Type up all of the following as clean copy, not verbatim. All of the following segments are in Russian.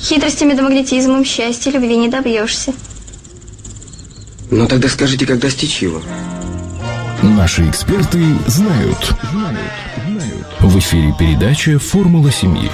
Хитростями да магнетизмом счастья, любви не добьешься. Ну тогда скажите, как достичь его? Наши эксперты знают. В эфире передача «Формула семьи».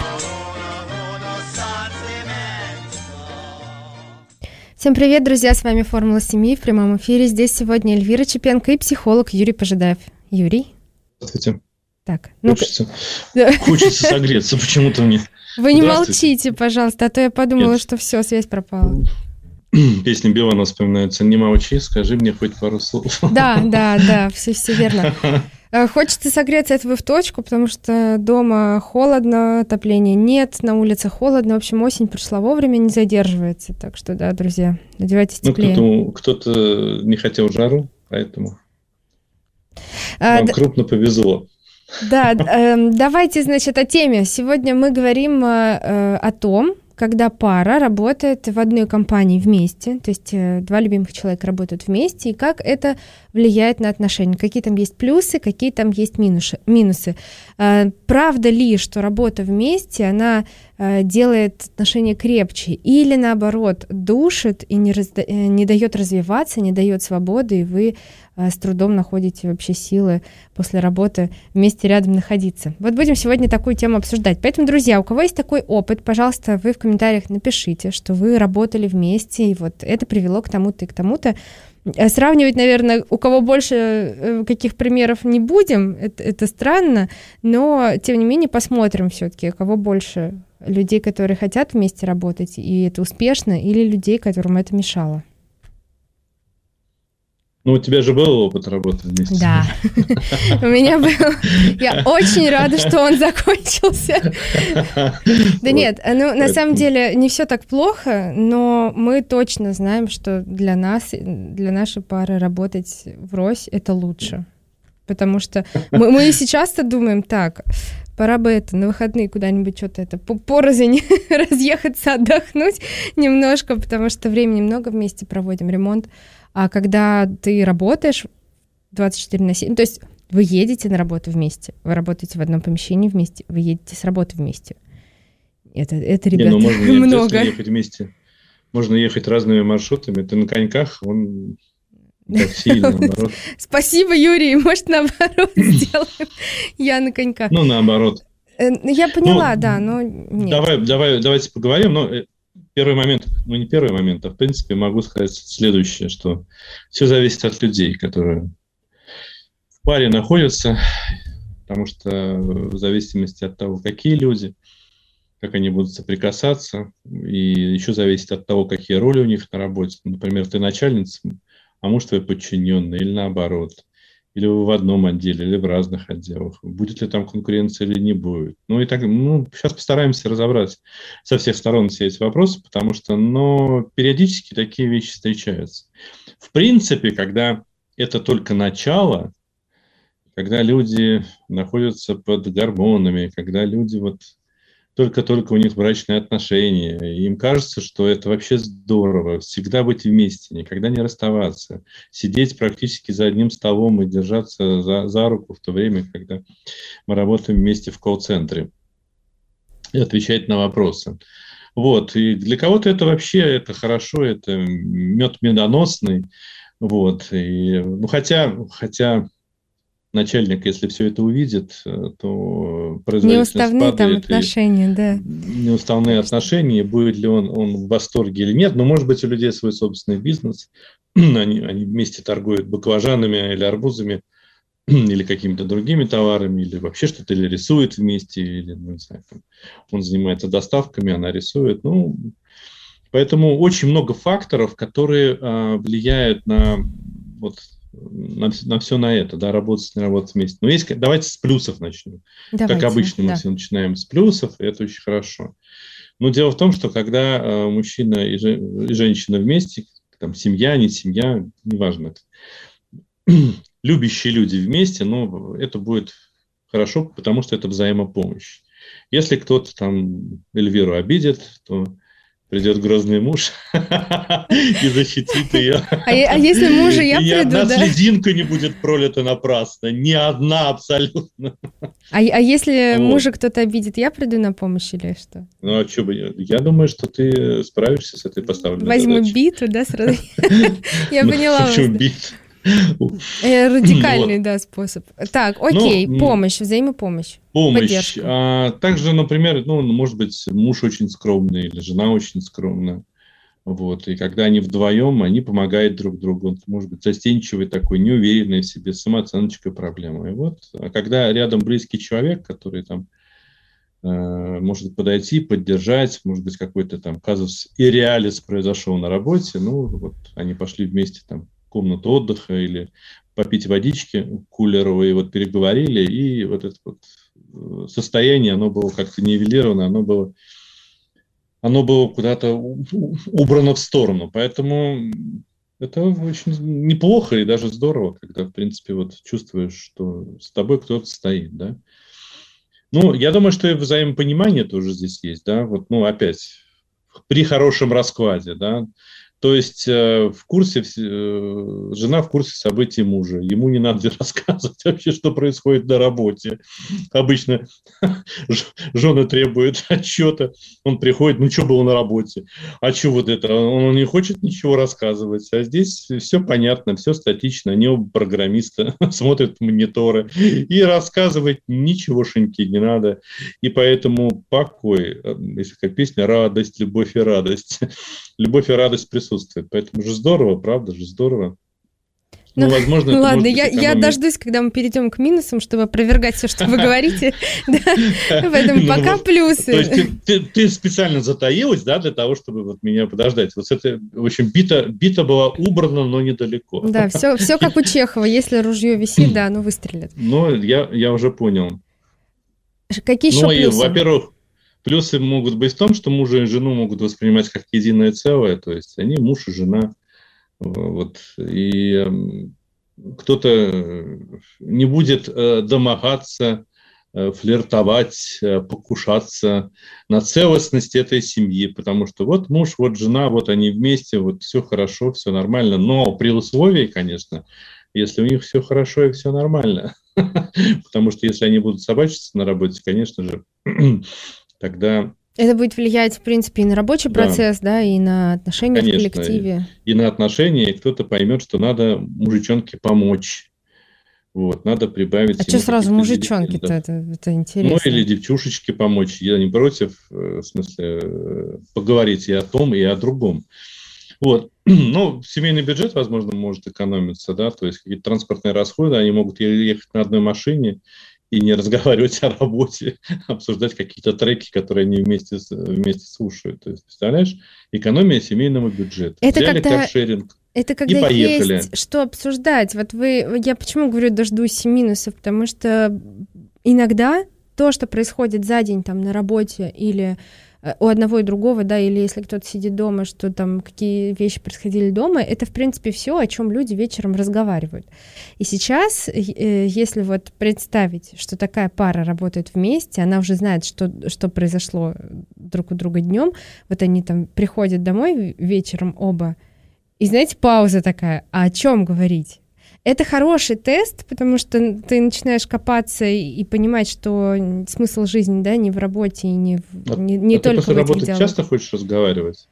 Всем привет, друзья, с вами «Формула семьи» в прямом эфире. Здесь сегодня Эльвира Чепенко и психолог Юрий Пожидаев. Юрий? Здравствуйте. Так, хочется согреться почему-то мне. Вы не молчите, пожалуйста, а то я подумала, что все, связь пропала. Песня Билана вспоминается. Не молчи, скажи мне хоть пару слов. Да, все верно. Хочется согреться, это вы в точку, потому что дома холодно, отопления нет, на улице холодно. В общем, осень пришла вовремя, не задерживается. Так что, да, друзья, одевайтесь теплее. Кто-то не хотел жару, поэтому вам крупно повезло. Да, давайте, значит, о теме. Сегодня мы говорим о том, когда пара работает в одной компании вместе, то есть два любимых человека работают вместе, и как это влияет на отношения, какие там есть плюсы, какие там есть минусы. Правда ли, что работа вместе, она делает отношения крепче, или наоборот душит и не дает развиваться, не дает свободы, и вы с трудом находите вообще силы после работы вместе рядом находиться. Вот будем сегодня такую тему обсуждать. Поэтому, друзья, у кого есть такой опыт, пожалуйста, вы в комментариях напишите, что вы работали вместе, и вот это привело к тому-то и к тому-то. Сравнивать, наверное, у кого больше каких примеров не будем, это странно, но, тем не менее, посмотрим все-таки, у кого больше людей, которые хотят вместе работать, и это успешно, или людей, которым это мешало. Ну, у тебя же был опыт работы вместе. Да, у меня был. Я очень рада, что он закончился. Да нет, ну, на самом деле, не все так плохо, но мы точно знаем, что для нас, для нашей пары работать врозь – это лучше. Потому что мы и сейчас-то думаем так, пора бы на выходные куда-нибудь что-то порознь разъехаться, отдохнуть немножко, потому что времени много вместе проводим, ремонт. А когда ты работаешь 24/7, то есть вы едете на работу вместе, вы работаете в одном помещении вместе, вы едете с работы вместе. Это ребята, можно много. Ехать вместе. Можно ехать разными маршрутами. Ты на коньках, он такси или наоборот. Спасибо, Юрий. Может, наоборот сделаем. Я на коньках. Ну, наоборот. Я поняла, да, но нет. Давайте поговорим, но... Первый момент, не первый момент, а в принципе могу сказать следующее, что все зависит от людей, которые в паре находятся, потому что в зависимости от того, какие люди, как они будут соприкасаться, и еще зависит от того, какие роли у них на работе. Например, ты начальница, а муж твой подчиненный, или наоборот. Или вы в одном отделе, или в разных отделах. Будет ли там конкуренция или не будет. Сейчас постараемся разобрать со всех сторон все эти вопросы, потому что, периодически такие вещи встречаются. В принципе, когда это только начало, когда люди находятся под гормонами, когда люди только-только у них брачные отношения, и им кажется, что это вообще здорово, всегда быть вместе, никогда не расставаться, сидеть практически за одним столом и держаться за руку в то время, когда мы работаем вместе в колл-центре и отвечать на вопросы. И для кого-то это вообще это хорошо, это мед медоносный, хотя начальник, если все это увидит, то производительность неуставные падает. Там отношения, да. Неуставные отношения, будет ли он в восторге или нет. Но, может быть, у людей свой собственный бизнес. Они вместе торгуют баклажанами или арбузами, или какими-то другими товарами, или вообще что-то или рисует вместе, или, не знаю, он занимается доставками, она рисует. Поэтому очень много факторов, которые влияют на все на это, да, работать, не работать вместе. Но давайте с плюсов начнем. Как обычно, мы все начинаем с плюсов, и это очень хорошо. Но дело в том, что когда мужчина и женщина вместе, там, семья, не семья, неважно, любящие люди вместе, это будет хорошо, потому что это взаимопомощь. Если кто-то там Эльвиру обидит, то придет грозный муж и защитит ее. А если мужа я и приду, ни одна да? слезинка не будет пролита напрасно. Ни одна абсолютно. А если Вот. мужа кто-то обидит, я приду на помощь или что? Ну, а что бы... Я думаю, что ты справишься с этой поставленной Возьму задачей. биту, да, сразу? Я Ну, поняла вас. почему да. бит? Радикальный, да, способ. Так, окей, Ну, помощь, взаимопомощь. Помощь. Поддержка. Также, например, может быть, муж очень скромный или жена очень скромная. Вот. И когда они вдвоем, они помогают друг другу. Он может быть застенчивый такой, неуверенный в себе, с самооценочкой проблема. И вот, а когда рядом близкий человек, который там может подойти, поддержать, может быть, какой-то там казус ирреалис произошел на работе, вот они пошли вместе там в комнату отдыха или попить водички кулеровой, и вот переговорили, и вот это вот состояние, оно было как-то нивелировано, оно было куда-то убрано в сторону. Поэтому это очень неплохо и даже здорово, когда, в принципе, вот чувствуешь, что с тобой кто-то стоит, да. Я думаю, что и взаимопонимание тоже здесь есть, да, опять, при хорошем раскладе, да. То есть жена в курсе событий мужа. Ему не надо рассказывать вообще, что происходит на работе. Обычно жены требуют отчета. Он приходит, что было на работе? А что вот это? Он не хочет ничего рассказывать. А здесь все понятно, все статично. Они оба программисты, смотрят в мониторы. И рассказывать ничегошеньки не надо. И поэтому покой, если как песня, радость, любовь и радость. Любовь и радость присутствует. Поэтому же здорово, правда же здорово. Возможно, это ладно, может быть я экономия. дождусь, когда мы перейдем к минусам, чтобы опровергать все, что вы говорите. Поэтому пока То плюсы. есть ты специально затаилась, да, для того, чтобы вот меня подождать. Вот это, в общем, бита была убрана, но недалеко. Да, все как у Чехова. Если ружье висит, да, оно выстрелит. Я уже понял. Какие еще И, плюсы? во-первых, плюсы могут быть в том, что мужа и жену могут воспринимать как единое целое, то есть они муж и жена. Вот. И кто-то не будет домогаться, флиртовать, покушаться на целостность этой семьи, потому что вот муж, вот жена, вот они вместе, вот все хорошо, все нормально, но при условии, конечно, если у них все хорошо и все нормально, потому что если они будут собачиться на работе, конечно же, тогда... Это будет влиять, в принципе, и на рабочий процесс, да, и на отношения Конечно, в коллективе. И на отношения, и кто-то поймет, что надо мужичонке помочь. Вот, надо прибавить... А что сразу мужичонки-то? Это интересно. Или девчушечке помочь. Я не против, в смысле, поговорить и о том, и о другом. Вот. Семейный бюджет, возможно, может экономиться, да, то есть какие-то транспортные расходы, они могут ехать на одной машине и не разговаривать о работе, обсуждать какие-то треки, которые они вместе слушают. То есть, представляешь, экономия семейного бюджета. Взяли каршеринг. Это когда и поехали. Есть что обсуждать. Я почему говорю, дождусь минусов, потому что иногда то, что происходит за день там на работе или у одного и другого, да, или если кто-то сидит дома, что там какие вещи происходили дома, это, в принципе, все, о чем люди вечером разговаривают. И сейчас, если вот представить, что такая пара работает вместе, она уже знает, что произошло друг у друга днем, вот они там приходят домой вечером оба, и, знаете, пауза такая, а о чем говорить? Это хороший тест, потому что ты начинаешь копаться и понимать, что смысл жизни, да, не в работе и не только ты после в этих работы делах. часто хочешь разговаривать?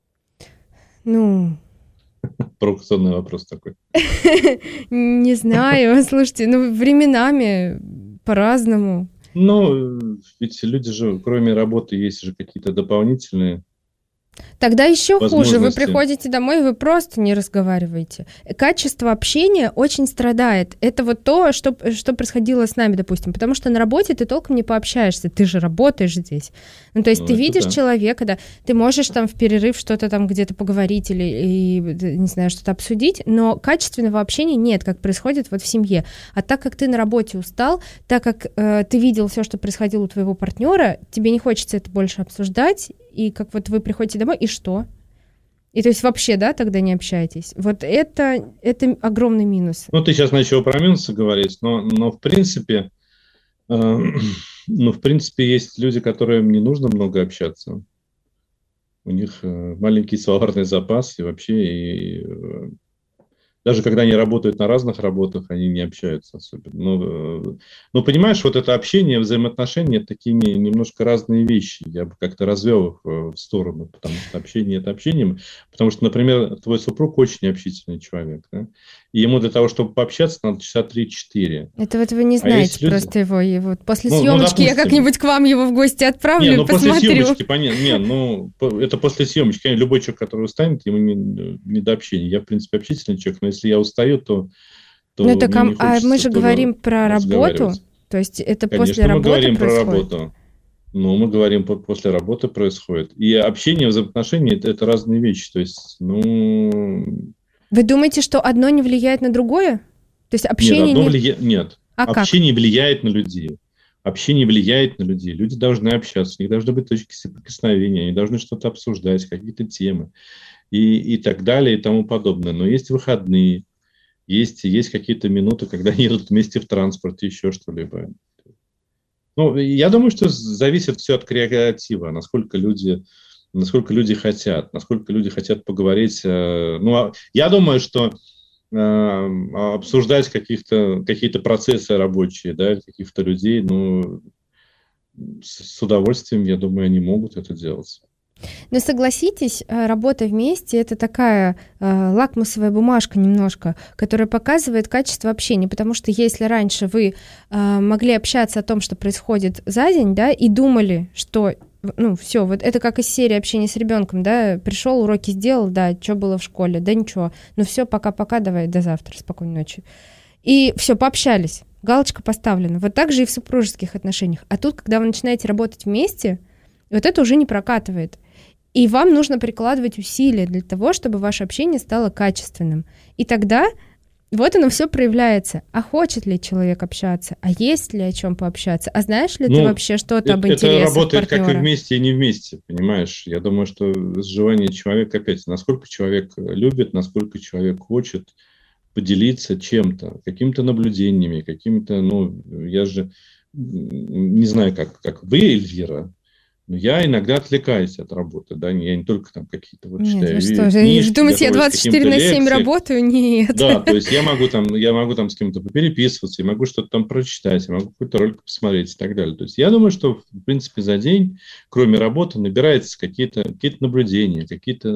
Провокационный вопрос такой. Не знаю, слушайте, временами по-разному. Ведь люди же, кроме работы, есть же какие-то дополнительные. Тогда еще хуже. Вы приходите домой, и вы просто не разговариваете. Качество общения очень страдает. Это вот то, что происходило с нами, допустим. Потому что на работе ты толком не пообщаешься. Ты же работаешь здесь. То есть ты видишь человека, да, ты можешь там в перерыв что-то там где-то поговорить или, не знаю, что-то обсудить, но качественного общения нет, как происходит вот в семье. А так как ты на работе устал, так как ты видел все, что происходило у твоего партнера, тебе не хочется это больше обсуждать, и как вот вы приходите домой, и что? И то есть вообще, да, тогда не общаетесь. Вот это огромный минус. Ты сейчас начал про минусы говорить, но в принципе, есть люди, которым не нужно много общаться. у них маленький словарный запас, и вообще, даже когда они работают на разных работах, они не общаются особенно. Но понимаешь, вот это общение, взаимоотношения, это такие немножко разные вещи. Я бы как-то развел их в сторону, потому что общение – это общение. Потому что, например, твой супруг очень общительный человек, да? И ему для того, чтобы пообщаться, надо часа 3-4. Это вот вы не знаете просто его. И вот после съемочки я допустим, как-нибудь к вам его в гости отправлю, посмотрю. После съемочки, понятно. Это после съемочки. Конечно, любой человек, который устанет, ему не до общения. Я, в принципе, общительный человек, но если я устаю, то ну, так, а мы же говорим про работу, то есть это конечно, после работы происходит? Про работу. Ну, мы говорим, после работы происходит. И общение, взаимоотношения – это разные вещи. То есть, Вы думаете, что одно не влияет на другое? То есть общение Нет. Общение влияет на людей. Общение влияет на людей. Люди должны общаться, у них должны быть точки соприкосновения, они должны что-то обсуждать, какие-то темы и так далее и тому подобное. Но есть выходные, есть какие-то минуты, когда они едут вместе в транспорте, еще что-либо. Ну, я думаю, что зависит все от креатива, насколько люди хотят, насколько люди хотят поговорить. Я думаю, что обсуждать какие-то процессы рабочие, да, каких-то людей, с удовольствием, я думаю, они могут это делать. Но согласитесь, работа вместе – это такая лакмусовая бумажка немножко, которая показывает качество общения, потому что если раньше вы могли общаться о том, что происходит за день, да, и думали, что все, вот это как из серии общения с ребенком, да, пришел, уроки сделал, да, что было в школе, да ничего, все, пока-пока, давай, до завтра, спокойной ночи. И все, пообщались, галочка поставлена. Вот так же и в супружеских отношениях. А тут, когда вы начинаете работать вместе, вот это уже не прокатывает. И вам нужно прикладывать усилия для того, чтобы ваше общение стало качественным. И тогда вот оно все проявляется. А хочет ли человек общаться? А есть ли о чем пообщаться? А знаешь ли ты вообще что-то об интересах партнера? Это работает как и вместе, и не вместе, понимаешь? Я думаю, что сживание человека, опять, насколько человек любит, насколько человек хочет поделиться чем-то, какими-то наблюдениями, какими-то, я же не знаю, как вы, Эльвира, но я иногда отвлекаюсь от работы, да, я не только там какие-то читаю книжки. Думаете, я 24/7 работаю? Нет. Да, то есть я могу там с кем-то попереписываться, я могу что-то там прочитать, я могу какой-то ролик посмотреть и так далее. То есть я думаю, что, в принципе, за день, кроме работы, набирается какие-то наблюдения, какие-то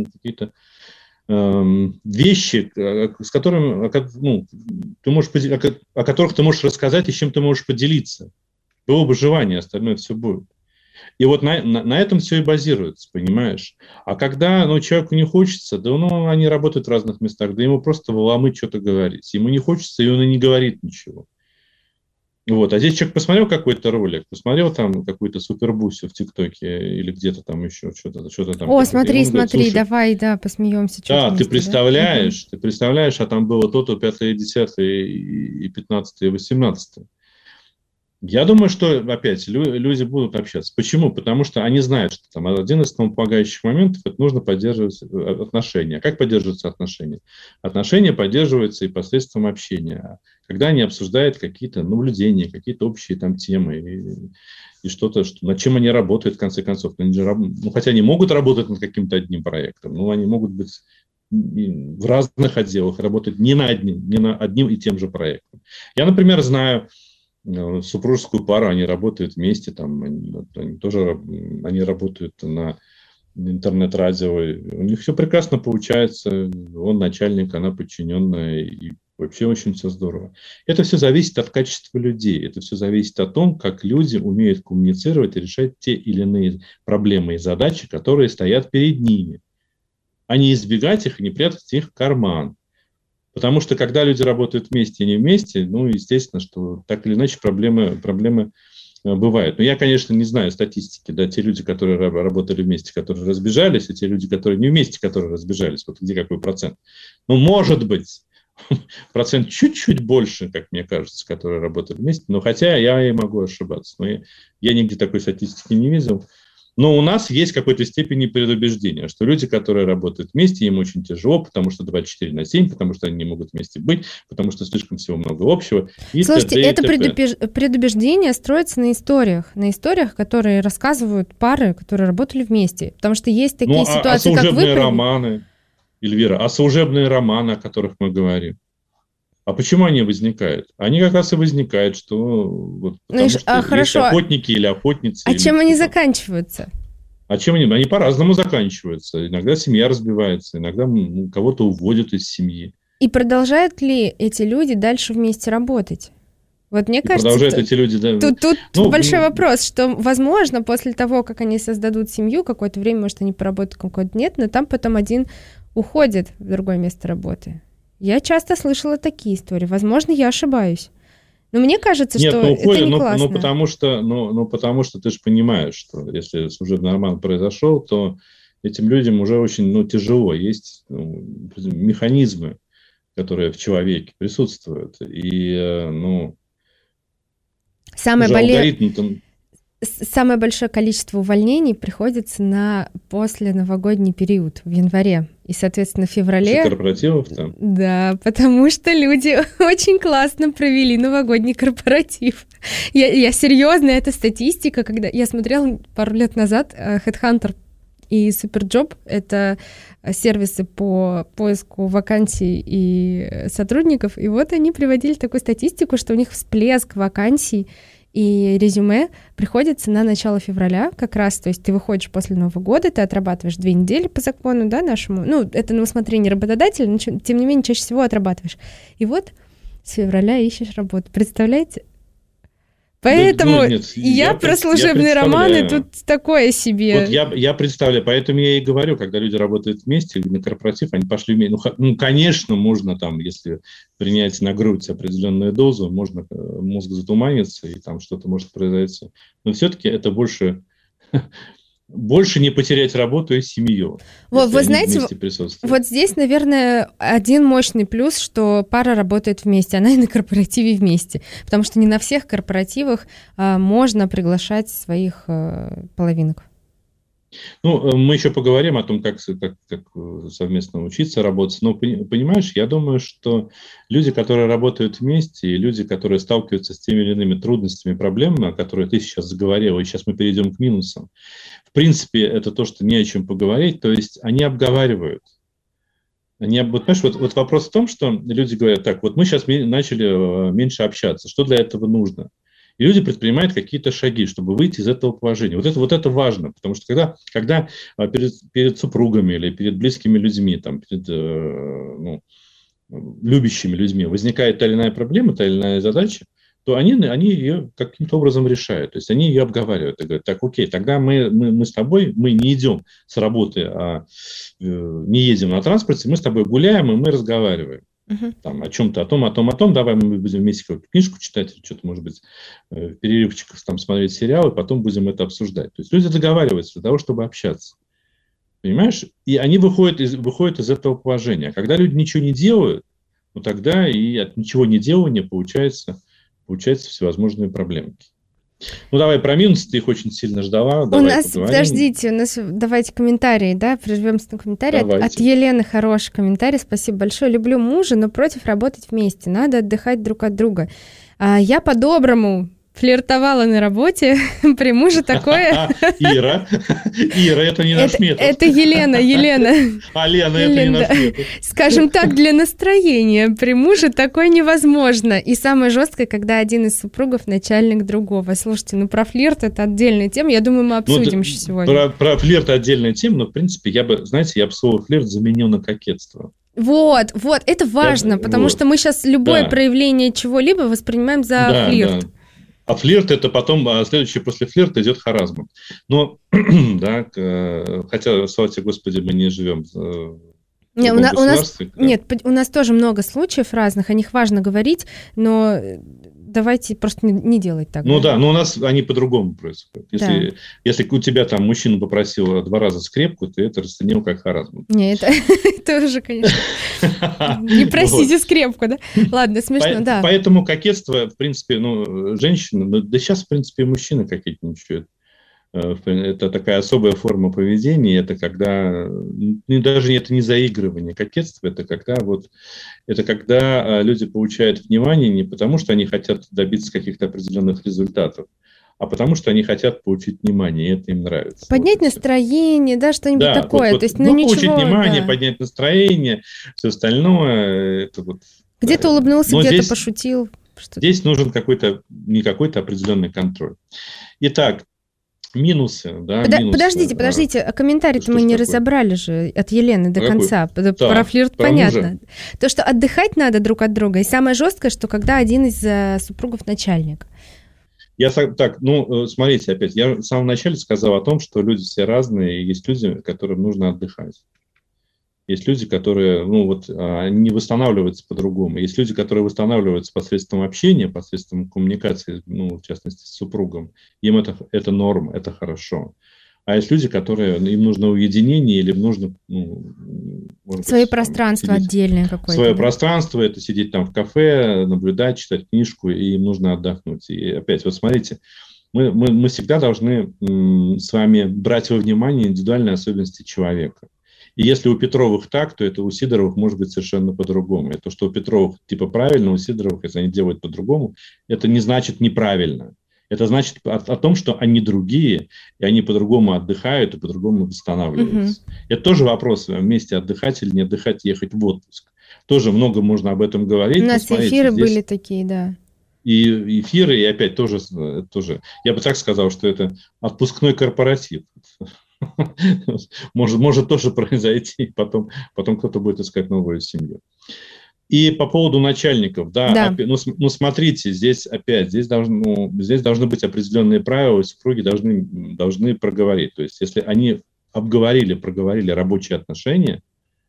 вещи, с которыми, ты можешь, о которых ты можешь рассказать и с чем ты можешь поделиться. Было бы желание, остальное все будет. И вот на этом все и базируется, понимаешь? А когда человеку не хочется, они работают в разных местах, да ему просто воломыть что-то говорить. Ему не хочется, и он и не говорит ничего. Вот. А здесь человек посмотрел какой-то ролик, посмотрел там какую-то супербусю в ТикТоке или где-то там еще что-то там. О, смотри, говорит, давай, посмеемся. Да, ты представляешь, а там было то-то, 5, 10, и 15, и 18. Я думаю, что, опять, люди будут общаться. Почему? Потому что они знают, что там один из основополагающих моментов – это нужно поддерживать отношения. Как поддерживаются отношения? Отношения поддерживаются и посредством общения. Когда они обсуждают какие-то наблюдения, какие-то общие там темы и что-то, над чем они работают, в конце концов. Хотя они могут работать над каким-то одним проектом, но они могут быть в разных отделах, работать не на одним и тем же проектом. Я, например, знаю супружескую пару, они работают вместе, они работают на интернет-радио, у них все прекрасно получается, он начальник, она подчиненная, и вообще очень все здорово. Это все зависит от качества людей, это все зависит от том, как люди умеют коммуницировать и решать те или иные проблемы и задачи, которые стоят перед ними, а не избегать их и не прятать их в карман. Потому что, когда люди работают вместе и не вместе, естественно, что так или иначе проблемы бывают. Но я, конечно, не знаю статистики, да, те люди, которые работали вместе, которые разбежались, и те люди, которые не вместе, которые разбежались, вот где какой процент. Может быть, процент чуть-чуть больше, как мне кажется, которые работали вместе, но хотя я и могу ошибаться. Но я нигде такой статистики не видел. Но у нас есть в какой-то степени предубеждение, что люди, которые работают вместе, им очень тяжело, потому что 24/7, потому что они не могут вместе быть, потому что слишком всего много общего. Слушайте, это предубеждение строится на историях, которые рассказывают пары, которые работали вместе. Потому что есть такие ситуации, как вы... романы, Эльвира, служебные романы, о которых мы говорим. А почему они возникают? Они как раз и возникают, что потому что хорошо. есть охотники или охотницы. А чем они заканчиваются? А чем они? Они по-разному заканчиваются. Иногда семья разбивается, иногда кого-то уводят из семьи. И продолжают ли эти люди дальше вместе работать? Вот мне кажется, продолжают эти люди, да. Тут большой вопрос, что, возможно, после того, как они создадут семью, какое-то время, может, они поработают, какое-то нет, но там потом один уходит в другое место работы. Я часто слышала такие истории. Возможно, я ошибаюсь. Но мне кажется, что это не классно. Потому что ты же понимаешь, что если служебный роман произошел, то этим людям уже очень тяжело. Есть механизмы, которые в человеке присутствуют. И, Самое большое количество увольнений приходится на посленовогодний период в январе. И, соответственно, в феврале... корпоративов там? Да, потому что люди очень классно провели новогодний корпоратив. Я серьезно, это статистика. Когда я смотрела пару лет назад HeadHunter и Superjob, это сервисы по поиску вакансий и сотрудников, и вот они приводили такую статистику, что у них всплеск вакансий и резюме приходится на начало февраля как раз, то есть ты выходишь после Нового года, ты отрабатываешь 2 недели по закону, да, нашему, это на усмотрение работодателя, но тем не менее чаще всего отрабатываешь. И вот с февраля ищешь работу, представляете? Поэтому я про служебные романы тут такое себе. Вот я представляю, поэтому я и говорю, когда люди работают вместе на корпоратив, они пошли вместе. Конечно, можно там, если принять на грудь определенную дозу, можно мозг затуманится, и там что-то может произойти. Но все-таки это больше не потерять работу и семью. Вот, вы знаете, вот здесь, наверное, один мощный плюс, что пара работает вместе, она и на корпоративе вместе, потому что не на всех корпоративах можно приглашать своих половинок. Мы еще поговорим о том, как совместно учиться работать. Но, понимаешь, я думаю, что люди, которые работают вместе, и люди, которые сталкиваются с теми или иными трудностями, проблемами, о которых ты сейчас заговорила, и сейчас мы перейдем к минусам, в принципе, это то, что не о чем поговорить, то есть они обговаривают. Понимаешь, вот вопрос в том, что люди говорят, так, вот мы сейчас начали меньше общаться, что для этого нужно? И люди предпринимают какие-то шаги, чтобы выйти из этого положения. Вот это важно, потому что когда перед супругами или перед близкими людьми, перед любящими людьми возникает та или иная проблема, та или иная задача, то они ее каким-то образом решают. То есть они ее обговаривают и говорят, так, окей, тогда мы с тобой, мы не идем с работы, не едем на транспорте, мы с тобой гуляем, и мы разговариваем. Там, о чем-то, о том, давай мы будем вместе какую-то книжку читать, или что-то, может быть, в перерывчиках там смотреть сериалы, потом будем это обсуждать. То есть люди договариваются для того, чтобы общаться. Понимаешь? И они выходят из этого положения. Когда люди ничего не делают, тогда и от ничего не делания получаются всевозможные проблемки. Давай про минусы, ты их очень сильно ждала. Подождите, давайте комментарии, да, прервемся на комментарии. От Елены хороший комментарий, спасибо большое. Люблю мужа, но против работать вместе, надо отдыхать друг от друга. Я по-доброму флиртовала на работе, при муже такое... Ира, это не наш метод. Это Елена. Лена, это не наш метод. Скажем так, для настроения при муже такое невозможно. И самое жесткое, когда один из супругов начальник другого. Слушайте, про флирт это отдельная тема, я думаю, мы обсудим еще сегодня. Про флирт отдельная тема, но, в принципе, я бы слово флирт заменил на кокетство. Вот, это важно, потому что мы сейчас любое проявление чего-либо воспринимаем за флирт. Да. А флирт это потом, следующее после флирта идет харассмент. Но, хотя, слава тебе, Господи, мы не живем в государстве. У нас тоже много случаев разных, о них важно говорить, но давайте просто не делать так. Но у нас они по-другому происходят. Если у тебя там мужчина попросил 2 раза скрепку, ты это расценил как харассмент. Нет, это уже, конечно. Не просите скрепку, да? Ладно, смешно, да. Поэтому кокетство, в принципе, женщины, да сейчас, в принципе, и мужчины кокетничают. Это такая особая форма поведения, это когда, даже это не заигрывание, кокетство, это когда люди получают внимание не потому, что они хотят добиться каких-то определенных результатов, а потому что они хотят получить внимание, и это им нравится. Поднять настроение, да, что-нибудь такое. То есть, ничего, получить внимание, поднять настроение, все остальное. Это где-то улыбнулся, где-то пошутил. Здесь нужен не какой-то определенный контроль. Итак, минусы. Да, Подождите, а комментарий-то мы не разобрали же от Елены до конца. Про флирт понятно. То, что отдыхать надо друг от друга. И самое жесткое, что когда один из супругов начальник. Смотрите, опять, я в самом начале сказал о том, что люди все разные, и есть люди, которым нужно отдыхать. Есть люди, которые, они не восстанавливаются по-другому. Есть люди, которые восстанавливаются посредством общения, посредством коммуникации, в частности, с супругом. Им это норма, это хорошо. А есть люди, им нужно уединение или им нужно... свое пространство отдельное какое-то. Свое пространство, это сидеть там в кафе, наблюдать, читать книжку, и им нужно отдохнуть. И опять, смотрите, мы всегда должны с вами брать во внимание индивидуальные особенности человека. И если у Петровых так, то это у Сидоровых может быть совершенно по-другому. И то, что у Петровых правильно, у Сидоровых, если они делают по-другому, это не значит неправильно. Это значит о том, что они другие, и они по-другому отдыхают и по-другому восстанавливаются. Это тоже вопрос, вместе отдыхать или не отдыхать, ехать в отпуск. Тоже много можно об этом говорить. У нас эфиры были такие, да. И эфиры, и опять тоже, я бы так сказал, что это отпускной корпоратив. Может тоже произойти, потом кто-то будет искать новую семью. И по поводу начальников, смотрите, здесь должны быть определенные правила, супруги должны проговорить. То есть, если они проговорили рабочие отношения,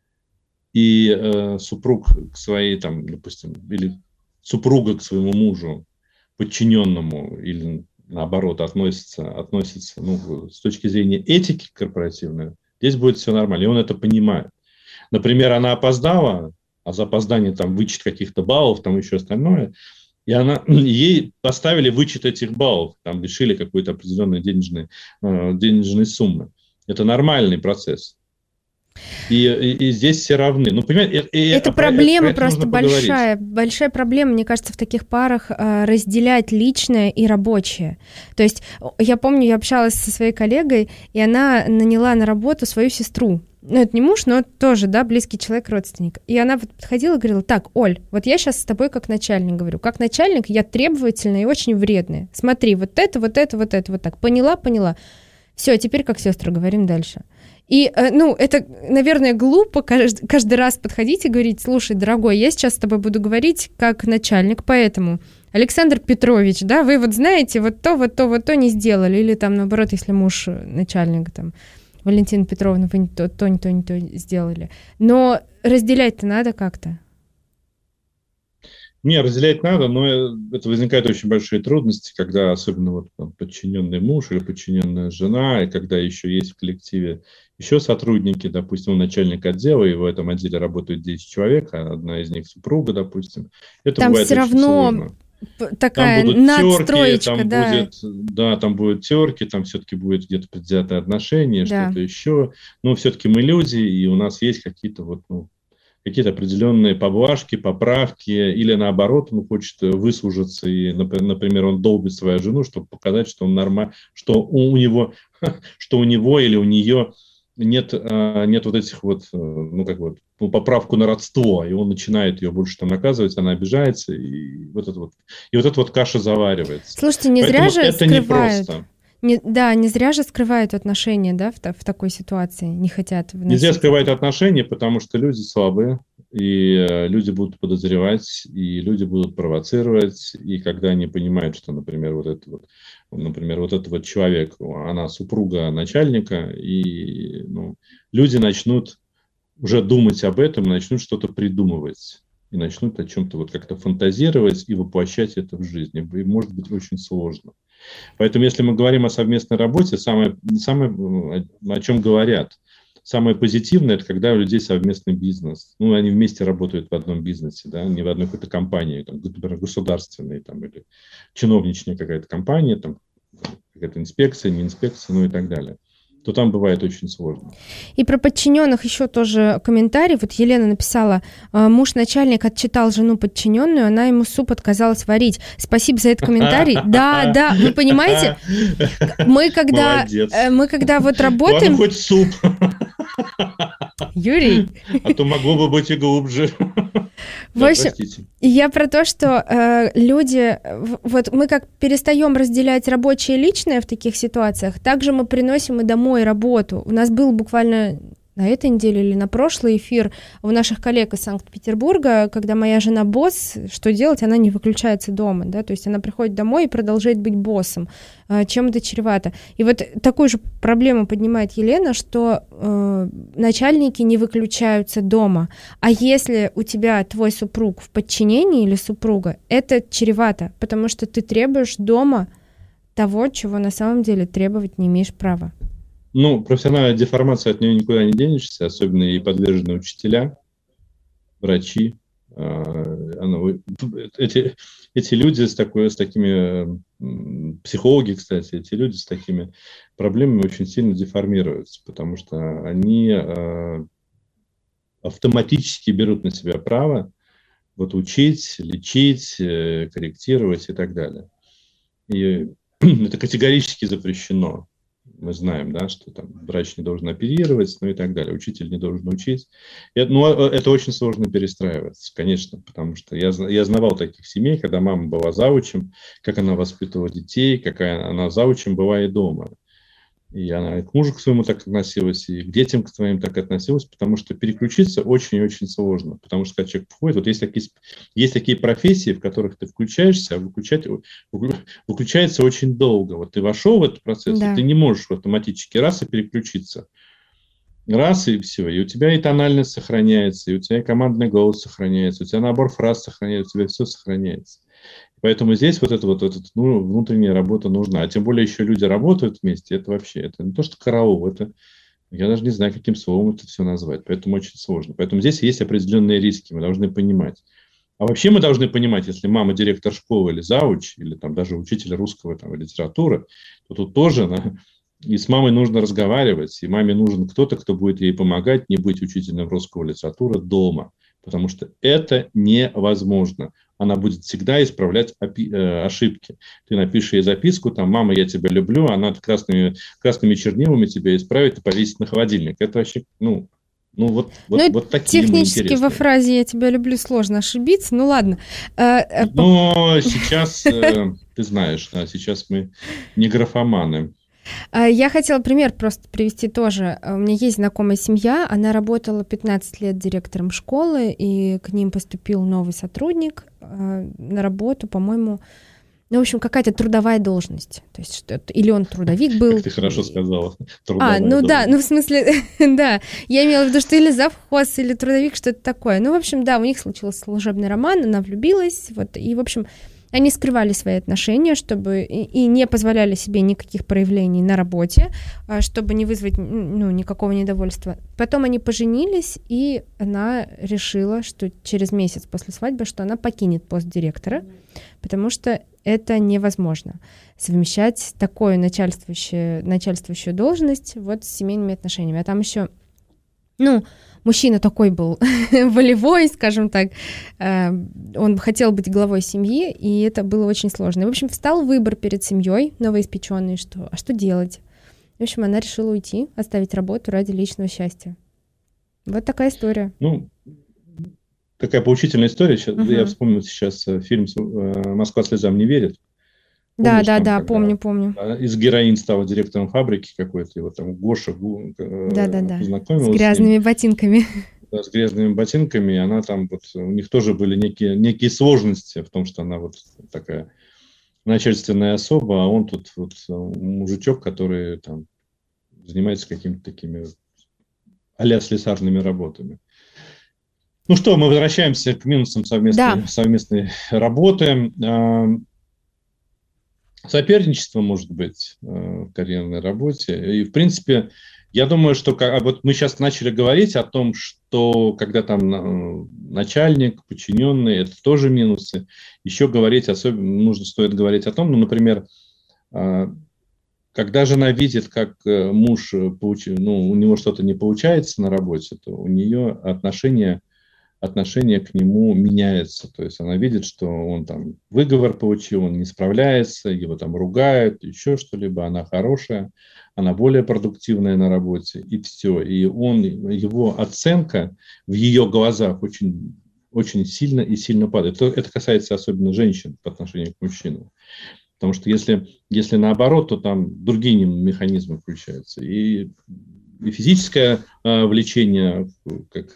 и супруг к своей, допустим, или супруга к своему мужу, подчиненному, или наоборот, относится с точки зрения этики корпоративной, здесь будет все нормально, и он это понимает. Например, она опоздала, а за опоздание вычет каких-то баллов, еще остальное, и ей поставили вычет этих баллов, лишили какой-то определенной денежной суммы. Это нормальный процесс. И здесь все равны. Это проблема просто большая. Большая проблема, мне кажется, в таких парах разделять личное и рабочее. То есть я помню, я общалась со своей коллегой, и она наняла на работу свою сестру. Это не муж, но тоже, близкий человек, родственник. И она подходила и говорила: так, Оль, я сейчас с тобой как начальник говорю. Как начальник я требовательная и очень вредная. Смотри, вот это, вот так. Поняла. Все, теперь как сестры говорим дальше. И, это, наверное, глупо каждый раз подходить и говорить: слушай, дорогой, я сейчас с тобой буду говорить как начальник, поэтому, Александр Петрович, вы знаете, вот то не сделали. Или наоборот, если муж начальник, Валентина Петровна, вы не то сделали. Но разделять-то надо как-то. Не, разделять надо, но это возникают очень большие трудности, когда особенно подчиненный муж или подчиненная жена, и когда еще есть в коллективе еще сотрудники, допустим, начальник отдела, и в этом отделе работают 10 человек, а одна из них супруга, допустим. Это там бывает все равно сложно. Такая надстроечка, там будут терки, там все-таки будет где-то предвзятое отношение, что-то еще. Но все-таки мы люди, и у нас есть какие-то какие-то определенные поблажки, поправки, или наоборот, он хочет выслужиться, и, например, он долбит свою жену, чтобы показать, что он нормально, что у него или у нее нет этих поправку на родство, и он начинает ее больше наказывать, она обижается, и вот эта каша заваривается. Слушайте, не зря же это скрывают. Непросто. Не зря же скрывают отношения, в такой ситуации, не хотят вносить. Нельзя скрывать отношения, потому что люди слабые, и люди будут подозревать, и люди будут провоцировать, и когда они понимают, что, например, вот этот человек, она супруга начальника, и люди начнут уже думать об этом, начнут что-то придумывать, и начнут о чем-то как-то фантазировать и воплощать это в жизнь, и может быть очень сложно. Поэтому, если мы говорим о совместной работе, самое, о чем говорят, самое позитивное, это когда у людей совместный бизнес. Они вместе работают в одном бизнесе, не в одной какой-то компании, например, государственной, или чиновничная какая-то компания, какая-то инспекция, не инспекция, ну и так далее, то там бывает очень сложно. И про подчиненных еще тоже комментарий. Вот Елена написала: муж-начальник отчитал жену подчиненную, она ему суп отказалась варить. Спасибо за этот комментарий. Да, вы понимаете, мы когда вот работаем... Ладно, хоть суп. Юрий. А то могло бы быть и глубже. В общем, я про то, что люди, вот мы как перестаем разделять рабочее и личное в таких ситуациях, также мы приносим и домой работу. У нас был буквально на этой неделе или на прошлый эфир у наших коллег из Санкт-Петербурга, когда моя жена босс, что делать, она не выключается дома, да, то есть она приходит домой и продолжает быть боссом, чем это чревато. И вот такую же проблему поднимает Елена, что начальники не выключаются дома, а если у тебя твой супруг в подчинении или супруга, это чревато, потому что ты требуешь дома того, чего на самом деле требовать не имеешь права. Ну, профессиональная деформация, от нее никуда не денешься, особенно и подвержены учителя, врачи. Эти люди с такими, психологи, кстати, эти люди с такими проблемами очень сильно деформируются, потому что они автоматически берут на себя право вот учить, лечить, корректировать и так далее. И это категорически запрещено. Мы знаем, да, что там врач не должен оперировать, ну и так далее, учитель не должен учить. Это очень сложно перестраиваться, конечно, потому что я знавал таких семей, когда мама была завучем, как она воспитывала детей, какая она завучем была и дома. И она и к мужу к своему так относилась, и к детям к своим так относилась, потому что переключиться очень-очень сложно. Потому что когда человек входит, вот есть такие профессии, в которых ты включаешься, а выключается очень долго. Вот ты вошел в этот процесс, да. И ты не можешь автоматически раз и переключиться. Раз и все. И у тебя и тональность сохраняется, и у тебя и командный голос сохраняется, у тебя набор фраз сохраняется, у тебя все сохраняется. Поэтому здесь вот эта внутренняя работа нужна. А тем более еще люди работают вместе, это вообще, это не то, что караул, это, я даже не знаю, каким словом это все назвать, поэтому очень сложно. Поэтому здесь есть определенные риски, мы должны понимать. А вообще мы должны понимать, если мама директор школы или завуч, или там даже учитель русского там, литературы, то тут тоже и с мамой нужно разговаривать, и маме нужен кто-то, кто будет ей помогать не быть учителем русского литературы дома, потому что это невозможно. Она будет всегда исправлять ошибки. Ты напишешь ей записку, там, мама, я тебя люблю, она красными чернилами тебя исправит и повесит на холодильник. Это вообще, вот такие технически во фразе «я тебя люблю» сложно ошибиться, ну ладно. Но сейчас, ты знаешь, да, сейчас мы не графоманы. Я хотела пример просто привести тоже. У меня есть знакомая семья, она работала 15 лет директором школы, и к ним поступил новый сотрудник на работу, по-моему, в общем, какая-то трудовая должность. То есть, или он трудовик был. Как ты хорошо сказала. Да, в смысле, да. Я имела в виду, что или завхоз, или трудовик, что-то такое. В общем, да, у них случился служебный роман, она влюбилась, и, в общем, они скрывали свои отношения, чтобы и не позволяли себе никаких проявлений на работе, чтобы не вызвать никакого недовольства. Потом они поженились, и она решила, что через месяц после свадьбы, что она покинет пост директора, потому что это невозможно совмещать такую начальствующую должность вот с семейными отношениями. А там еще, мужчина такой был волевой, скажем так, он хотел быть главой семьи, и это было очень сложно. И, в общем, встал выбор перед семьей новоиспеченный, что делать? В общем, она решила уйти, оставить работу ради личного счастья. Вот такая история. Такая поучительная история. Я вспомнил сейчас фильм «Москва слезам не верит». Помнишь, да, помню. Из героинь стала директором фабрики какой-то, и вот там Гоша познакомилась. С грязными ботинками. Да, с грязными ботинками, и она там, у них тоже были некие сложности в том, что она вот такая начальственная особа, а он тут мужичок, который там занимается какими-то такими а-ля слесарными работами. Ну что, мы возвращаемся к минусам совместной работы. Соперничество может быть в карьерной работе. И, в принципе, я думаю, что вот мы сейчас начали говорить о том, что когда там начальник, подчиненный, это тоже минусы. Еще стоит говорить о том, например, Когда жена видит, как муж, у него что-то не получается на работе, то у нее отношение к нему меняется. То есть она видит, что он там выговор получил, он не справляется, его там ругают, еще что-либо, она хорошая, она более продуктивная на работе, и все. И его оценка в ее глазах очень, очень сильно падает. Это касается особенно женщин по отношению к мужчинам. Потому что если наоборот, то там другие механизмы включаются. И физическое влечение, как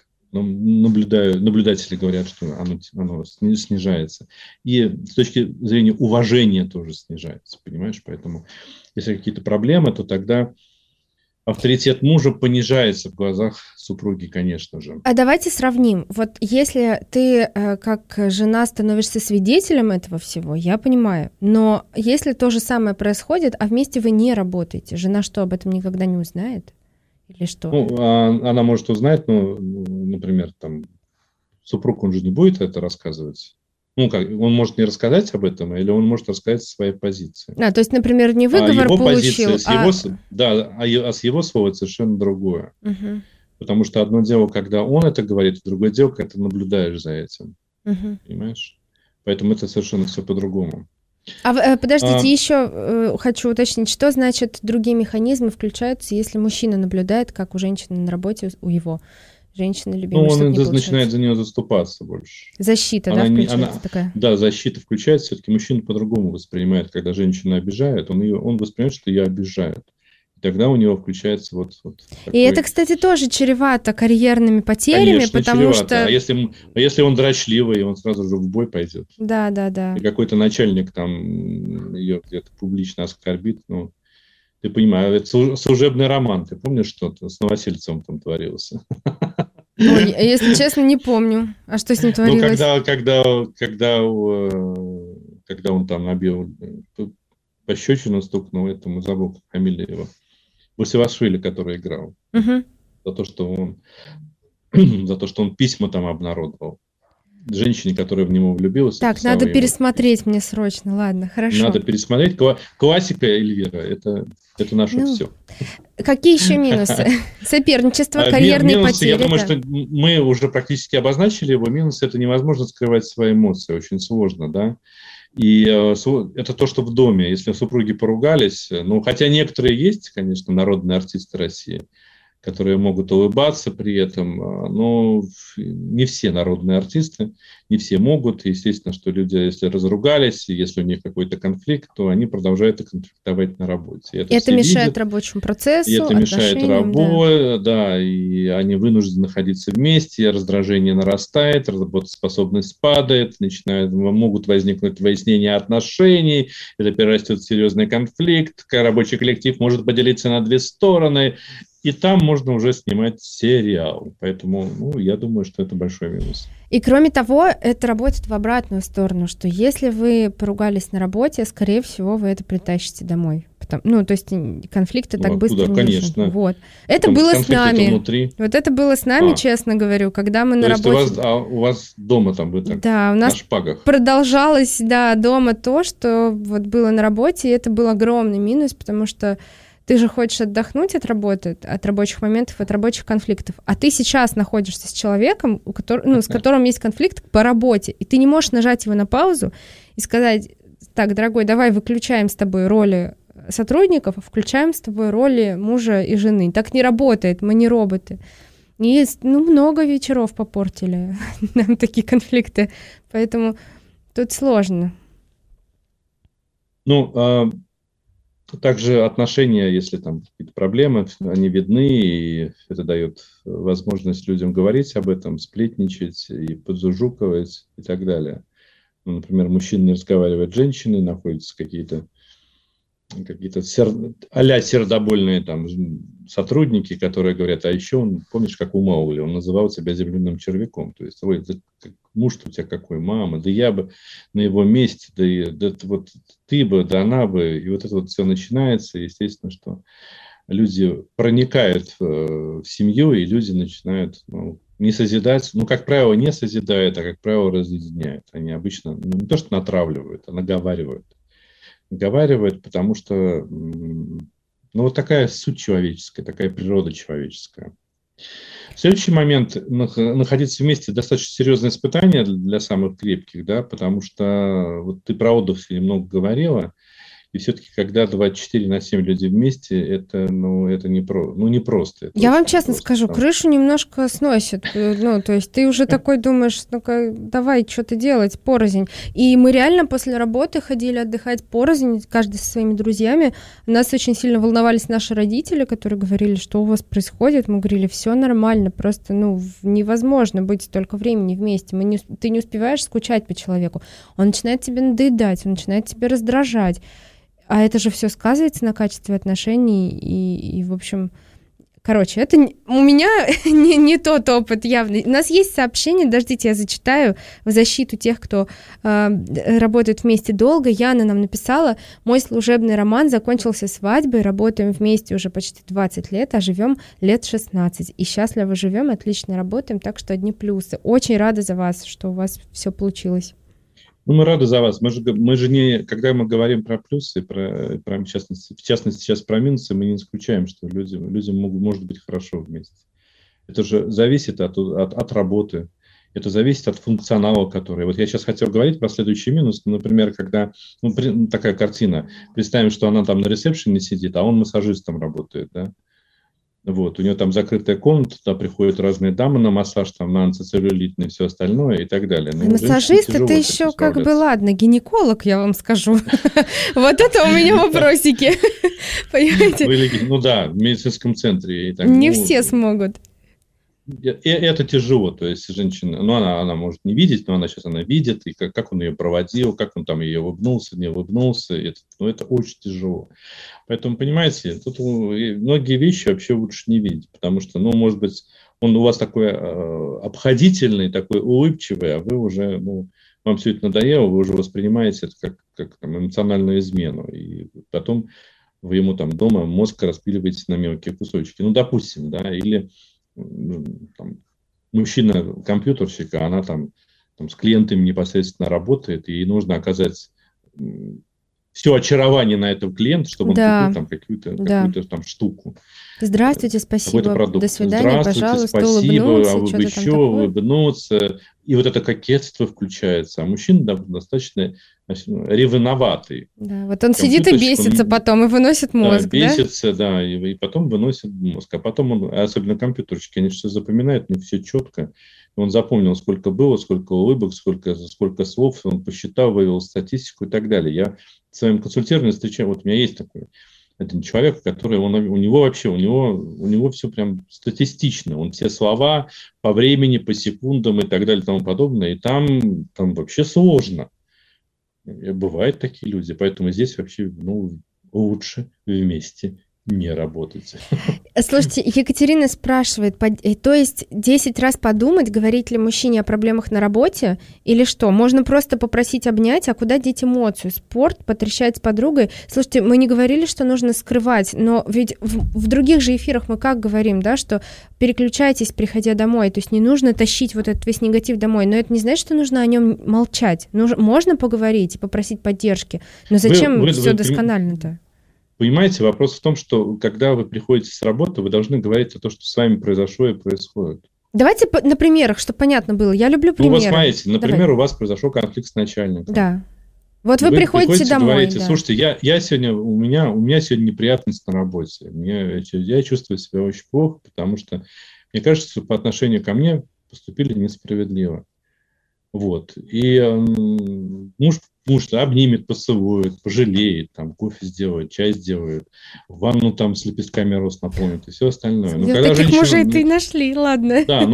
наблюдатели говорят, что оно снижается. И с точки зрения уважения тоже снижается, понимаешь? Поэтому, если какие-то проблемы, то тогда авторитет мужа понижается в глазах супруги, конечно же. А давайте сравним. Вот если ты как жена становишься свидетелем этого всего, я понимаю. Но если то же самое происходит, а вместе вы не работаете, жена что, об этом никогда не узнает? Или что? Она может узнать, например, там, супруг, он же не будет это рассказывать. Он может не рассказать об этом, или он может рассказать своей позиции. То есть, например, не выговор его получил, позиция, с его слова совершенно другое. Угу. Потому что одно дело, когда он это говорит, другое дело, когда ты наблюдаешь за этим. Угу. Понимаешь? Поэтому это совершенно все по-другому. Подождите, еще хочу уточнить, что значит другие механизмы включаются, если мужчина наблюдает, как у женщины на работе, у его женщины любимой, он начинает за нее заступаться больше. Защита, включается такая? Да, защита включается. Все-таки мужчина по-другому воспринимает, когда женщина обижает, он воспринимает, что ее обижают. И тогда у него включается вот такой... И это, кстати, тоже чревато карьерными потерями, конечно, потому чревато. что... А если он дрочливый, он сразу же в бой пойдет. Да. И какой-то начальник там ее где-то публично оскорбит, ты понимаешь, это служебный роман. Ты помнишь, что-то с Новосельцевым там творилось? Ой, если честно, не помню. А что с ним творилось? Когда он там набил пощечину, стукнул, этому забыл фамилию его, Басилашвили, который играл, за то, что он письма там обнародовал женщине, которая в него влюбилась. Так, надо пересмотреть мне срочно, ладно, хорошо. Надо пересмотреть. Классика, Эльвира, это наше все. Какие еще минусы? Соперничество, карьерные минусы, потери. Я думаю, что мы уже практически обозначили его. Минусы – это невозможно скрывать свои эмоции, очень сложно, да. И это то, что в доме, если супруги поругались, хотя некоторые есть, конечно, народные артисты России, которые могут улыбаться при этом, но не все народные артисты, не все могут. Естественно, что люди, если разругались, если у них какой-то конфликт, то они продолжают конфликтовать на работе. Это мешает рабочему процессу, и это мешает работе, да, и они вынуждены находиться вместе, раздражение нарастает, работоспособность падает, могут возникнуть выяснения отношений, это перерастет в серьезный конфликт, рабочий коллектив может поделиться на две стороны, и там можно уже снимать сериал. Поэтому, я думаю, что это большой минус. И кроме того, это работает в обратную сторону, что если вы поругались на работе, скорее всего, вы это притащите домой. То есть конфликты так быстро не конечно. Вот. Это было с нами. Внутри. Вот это было с нами, честно говорю, когда мы на работе... У вас дома там вы так, да, у нас на шпагах. Продолжалось, дома то, что вот было на работе, и это был огромный минус, потому что ты же хочешь отдохнуть от работы, от рабочих моментов, от рабочих конфликтов, а ты сейчас находишься с человеком, с которым есть конфликт по работе, и ты не можешь нажать его на паузу и сказать: так, дорогой, давай выключаем с тобой роли сотрудников, включаем с тобой роли мужа и жены. Так не работает, мы не роботы. И много вечеров попортили нам такие конфликты, поэтому тут сложно. Также отношения, если там какие-то проблемы, они видны, и это дает возможность людям говорить об этом, сплетничать и подзужуковать и так далее. Например, мужчина не разговаривает с женщиной, находятся какие-то а-ля сердобольные там сотрудники, которые говорят: а еще он, помнишь, как у Маугли, он называл себя земляным червяком. То есть: ой, муж-то у тебя какой, мама, да я бы на его месте, да вот ты бы, да она бы. И вот это вот все начинается. Естественно, что люди проникают в семью, и люди начинают не созидать, как правило, не созидают, а, как правило, разъединяют. Они обычно не то что натравливают, а наговаривают. оговаривает, потому что вот такая суть человеческая, такая природа человеческая. Следующий момент. Находиться вместе достаточно серьезное испытание для самых крепких, да, потому что вот ты про отдых сегодня много говорила, и все-таки, когда 24/7 люди вместе, это не просто. Я вам честно скажу, крышу немножко сносит. То есть ты уже такой думаешь, ну-ка, давай что-то делать, порознь. И мы реально после работы ходили отдыхать порознь, каждый со своими друзьями. Нас очень сильно волновались наши родители, которые говорили, что у вас происходит. Мы говорили, все нормально, просто, невозможно быть столько времени вместе. Ты не успеваешь скучать по человеку. Он начинает тебе надоедать, он начинает тебя раздражать. А это же все сказывается на качестве отношений, и в общем, короче, это у меня не тот опыт явный. У нас есть сообщение, подождите, я зачитаю в защиту тех, кто работает вместе долго. Яна нам написала: мой служебный роман закончился свадьбой, работаем вместе уже почти 20 лет, а живем лет 16. И счастливо живем, отлично работаем, так что одни плюсы. Очень рада за вас, что у вас все получилось. Мы рады за вас. Мы же не, когда мы говорим про плюсы, в частности сейчас про минусы, мы не исключаем, что людям может быть хорошо вместе. Это же зависит от работы, это зависит от функционала, который... Вот я сейчас хотел говорить про следующий минус. Например, когда такая картина, представим, что она там на ресепшене сидит, а он массажистом работает, да? Вот, у нее там закрытая комната, туда приходят разные дамы на массаж, там на антицеллюлитный и все остальное и так далее. Массажист это еще как бы ладно, гинеколог, я вам скажу. Вот это у меня вопросики. Понимаете? В медицинском центре. Не все смогут. Это тяжело, то есть женщина, она может не видеть, но она видит, и как он ее проводил, как он там ей улыбнулся, не улыбнулся, это очень тяжело. Поэтому, понимаете, тут многие вещи вообще лучше не видеть, потому что, может быть, он у вас такой обходительный, такой улыбчивый, а вы уже, вам все это надоело, вы уже воспринимаете это как там, эмоциональную измену, и потом вы ему там дома мозг распиливаете на мелкие кусочки. Допустим, да, или там, мужчина-компьютерщик, а она там с клиентами непосредственно работает, и ей нужно оказать все очарование на этого клиента, чтобы он купил там какую-то там штуку. Здравствуйте, спасибо, до свидания, пожалуйста, спасибо, улыбнулся, а вы бы еще улыбнуться. И вот это кокетство включается. А мужчина достаточно ревноватый. Да, вот он сидит и бесится потом, и выносит мозг, да? Бесится, да, и потом выносит мозг. А потом он, особенно компьютерщики, они все запоминают, у них все четко. Он запомнил, сколько было, сколько улыбок, сколько слов, он посчитал, вывел статистику и так далее. Я в своем консультировании встречаю, вот у меня есть такой один человек, который, у него все прям статистично, он все слова по времени, по секундам и так далее и тому подобное, и там вообще сложно. Бывают такие люди, поэтому здесь вообще лучше вместе не работать. Слушайте, Екатерина спрашивает, то есть 10 раз подумать, говорить ли мужчине о проблемах на работе, или что? Можно просто попросить обнять, а куда деть эмоцию? Спорт, потрещать с подругой? Слушайте, мы не говорили, что нужно скрывать, но ведь в других же эфирах мы как говорим, да, что переключайтесь, приходя домой, то есть не нужно тащить вот этот весь негатив домой, но это не значит, что нужно о нем молчать. Можно поговорить и попросить поддержки, но зачем все досконально-то? Понимаете, вопрос в том, что когда вы приходите с работы, вы должны говорить о том, что с вами произошло и происходит. Давайте на примерах, чтобы понятно было. Я люблю примеры. Вот смотрите, например, у вас произошел конфликт с начальником. Да. Вот вы приходите домой. Говорите, да. Слушайте, я сегодня, у меня сегодня неприятность на работе. Я чувствую себя очень плохо, потому что мне кажется, что по отношению ко мне поступили несправедливо. Вот. И муж обнимет, поцелует, пожалеет, там, кофе сделает, чай сделает, ванну там с лепестками роз наполнит и все остальное. Но когда таких мужей ты нашли, ладно. Да,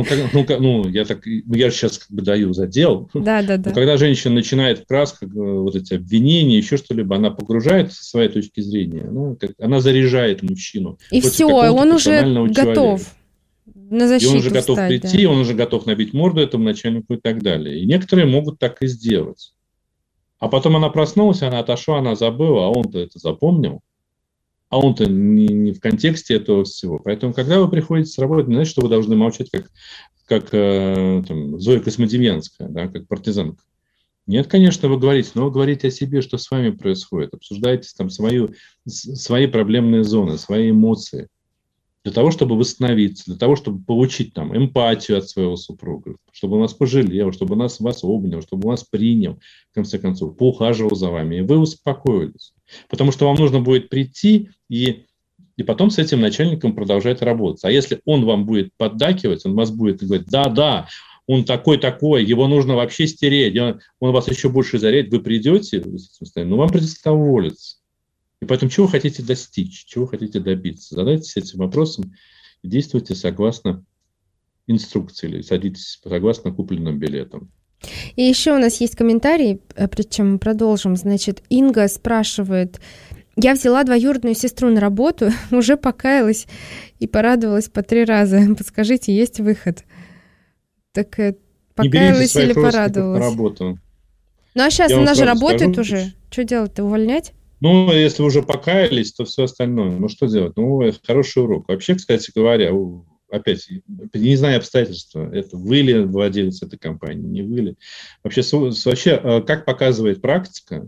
я сейчас как бы даю задел. Да. Но когда женщина начинает в красках вот эти обвинения, еще что-либо, она погружает со своей точки зрения, она заряжает мужчину. И все, он уже готов. На защиту и он уже готов встать, прийти, да. Он уже готов набить морду этому начальнику и так далее. И некоторые могут так и сделать. А потом она проснулась, она отошла, она забыла, а он-то это запомнил. А он-то не в контексте этого всего. Поэтому, когда вы приходите с работы, не значит, что вы должны молчать, как Зоя Космодемьянская, да, как партизанка. Нет, конечно, вы говорите, но вы говорите о себе, что с вами происходит. Обсуждаете там свои проблемные зоны, свои эмоции. Для того, чтобы восстановиться, для того, чтобы получить там эмпатию от своего супруга, чтобы он вас пожалел, чтобы он вас обнял, чтобы он вас принял, в конце концов, поухаживал за вами, и вы успокоились. Потому что вам нужно будет прийти и потом с этим начальником продолжать работать. А если он вам будет поддакивать, он вас будет говорить, да, он такой, его нужно вообще стереть, он вас еще больше зарядит, вы придете, но вам придется уволиться. И поэтому чего вы хотите достичь, чего вы хотите добиться? Задайтесь этим вопросом и действуйте согласно инструкции или садитесь согласно купленным билетам. И еще у нас есть комментарий, прежде чем мы продолжим. Значит, Инга спрашивает: я взяла двоюродную сестру на работу, уже покаялась и порадовалась по 3 раза. Подскажите, есть выход? Так покаялась или порадовалась? На работу. Ну а сейчас она же работает уже. Что делать-то, увольнять? Ну, если уже покаялись, то все остальное. Ну, что делать? Ну, это хороший урок. Вообще, кстати говоря, опять, не знаю обстоятельства, это вы ли владелец этой компании, не вы ли. Вообще, как показывает практика,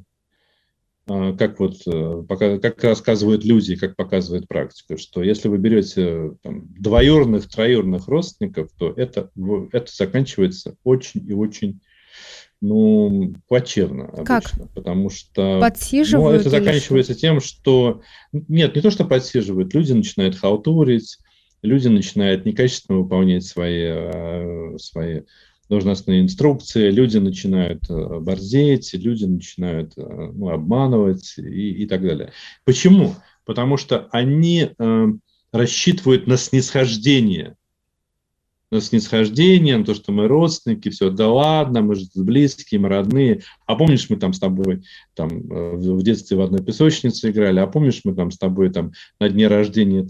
как рассказывают люди, как показывает практика, что если вы берете там, двоюродных, троюродных родственников, то это заканчивается очень и очень плачевно обычно. Как? Потому что подсиживают это заканчивается тем, что... Нет, не то, что подсиживают. Люди начинают халтурить, люди начинают некачественно выполнять свои должностные инструкции, люди начинают борзеть, люди начинают обманывать и так далее. Почему? Потому что они рассчитывают на снисхождение. На то, что мы родственники, все, да ладно, мы же близкие, мы родные. А помнишь, мы там с тобой в детстве в одной песочнице играли, а помнишь, мы там с тобой на дне рождения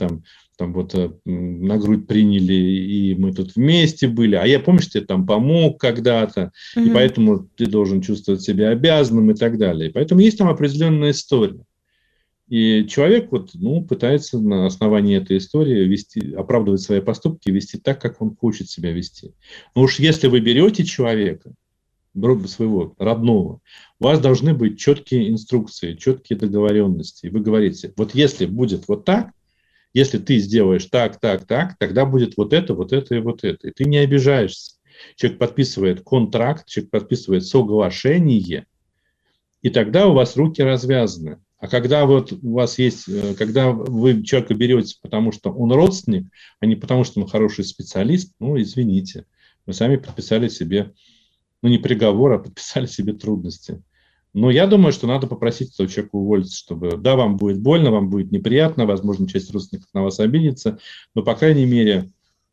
на грудь приняли, и мы тут вместе были. А я, помнишь, тебе там помог когда-то, и поэтому ты должен чувствовать себя обязанным и так далее. И поэтому есть там определенная история. И человек пытается на основании этой истории оправдывать свои поступки и вести так, как он хочет себя вести. Но уж если вы берете человека, своего родного, у вас должны быть четкие инструкции, четкие договоренности. И вы говорите, вот если будет вот так, если ты сделаешь так, тогда будет вот это и вот это. И ты не обижаешься. Человек подписывает контракт, человек подписывает соглашение, и тогда у вас руки развязаны. А когда когда вы человека берете, потому что он родственник, а не потому что он хороший специалист, извините, вы сами подписали себе, не приговор, а подписали себе трудности. Но я думаю, что надо попросить этого человека уволиться, чтобы, да, вам будет больно, вам будет неприятно, возможно, часть родственников на вас обидится, но, по крайней мере,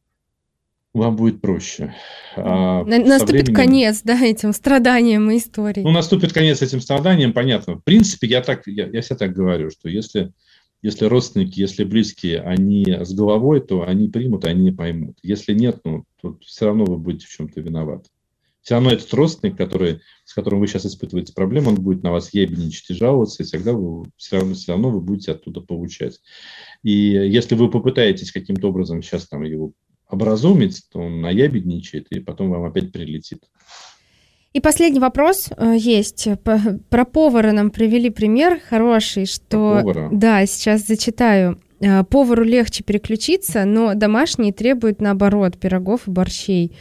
вам будет проще. Наступит конец, этим страданиям и истории. Наступит конец этим страданиям, понятно. В принципе, я всегда так говорю, что если родственники, если близкие, они с головой, то они примут, они не поймут. Если нет, то все равно вы будете в чем-то виноваты. Все равно этот родственник, с которым вы сейчас испытываете проблемы, он будет на вас ебеничать и жаловаться, и всегда все равно вы будете оттуда получать. И если вы попытаетесь каким-то образом сейчас его образумить, то он наябедничает, и потом вам опять прилетит. И последний вопрос есть. Про повара нам привели пример хороший, что... Да, сейчас зачитаю. Повару легче переключиться, но домашние требуют, наоборот, пирогов и борщей.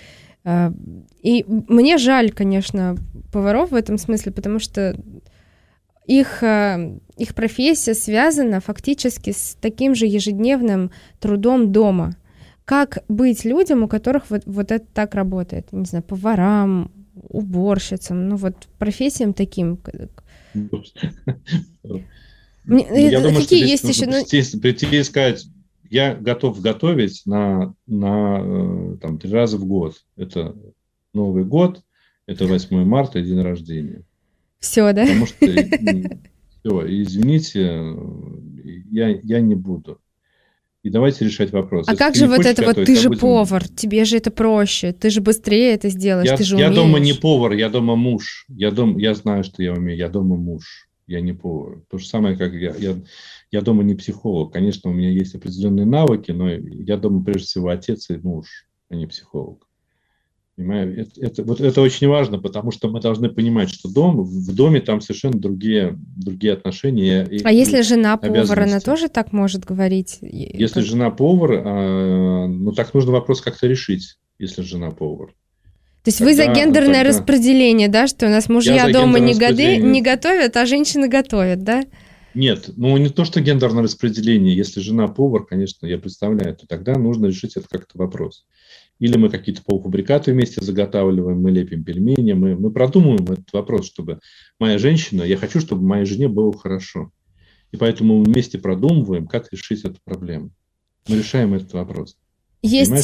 И мне жаль, конечно, поваров в этом смысле, потому что их профессия связана фактически с таким же ежедневным трудом дома. Как быть людям, у которых вот это так работает? Не знаю, поварам, уборщицам, профессиям таким. Я думаю, что есть еще... Прийти и сказать, я готов готовить на 3 раза в год. Это Новый год, это 8 марта, день рождения. Все, да? Потому что, извините, я не буду. И давайте решать вопрос. А как же ты же повар, тебе же это проще, ты же быстрее это сделаешь, ты же умеешь. Я дома не повар, я дома муж. Я знаю, что я умею, я дома муж, я не повар. То же самое, как я дома не психолог. Конечно, у меня есть определенные навыки, но я дома прежде всего отец и муж, а не психолог. Понимаете? Это очень важно, потому что мы должны понимать, что в доме там совершенно другие отношения. А если жена повар, она обязанности. тоже так может говорить? Если жена повар, так нужно вопрос как-то решить, если жена повар. То есть вы за гендерное распределение, да, что у нас мужья дома не готовят, а женщины готовят, да? Нет, не то, что гендерное распределение. Если жена повар, конечно, я представляю, то тогда нужно решить это как-то вопрос. Или мы какие-то полуфабрикаты вместе заготавливаем, мы лепим пельмени, мы продумываем этот вопрос, чтобы я хочу, чтобы моей жене было хорошо. И поэтому мы вместе продумываем, как решить эту проблему. Мы решаем этот вопрос. Понимаешь,